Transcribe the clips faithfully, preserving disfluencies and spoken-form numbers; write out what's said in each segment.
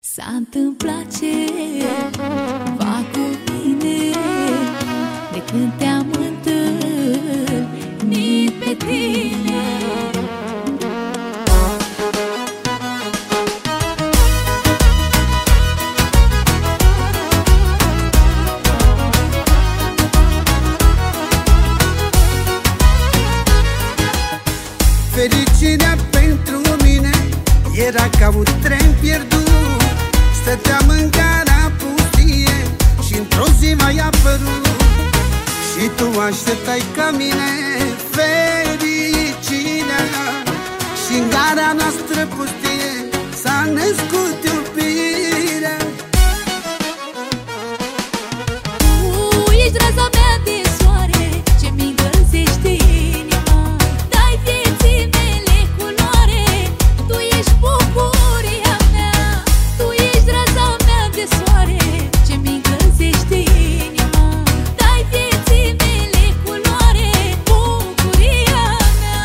S-a întâmplat ceva cu mine de când te-am întâlnit pe tine. Fericirea pentru mine era ca un tren pierdut. Stăteam în gara pustie și într-o zi m-ai apărut. Și tu așteptai ca mine fericirea. Și în gara noastră pustie s-a născut iubirea. Tu ești raza mea de soare ce-mi încălzește inima. Dai vieții mele culoare, tu ești bucuria mea. Tu ești raza mea de soare ce-mi încălzește inima. Dai vieții mele culoare, bucuria mea.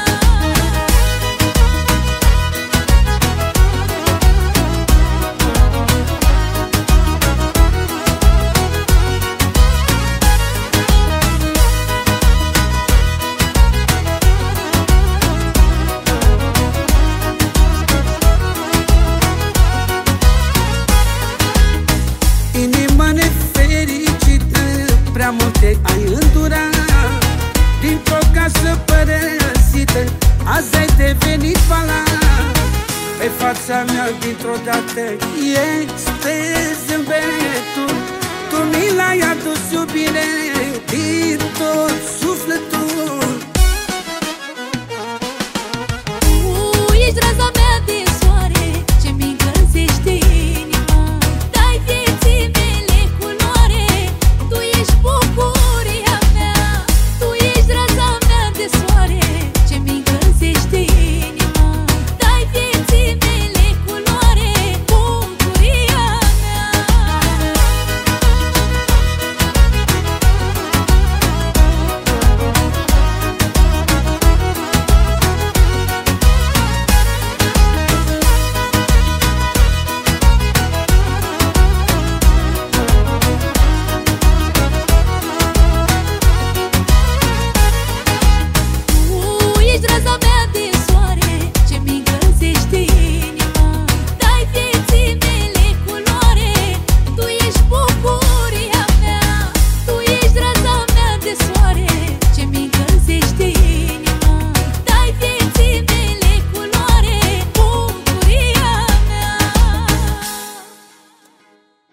Inima nefericită, prea multe ai îndurat. Dintr-o casă părăsită, azi ai devenit palat. Pe fața mea dintr-o dată este zâmbetul. Tu mi l-ai adus, iubire, din tot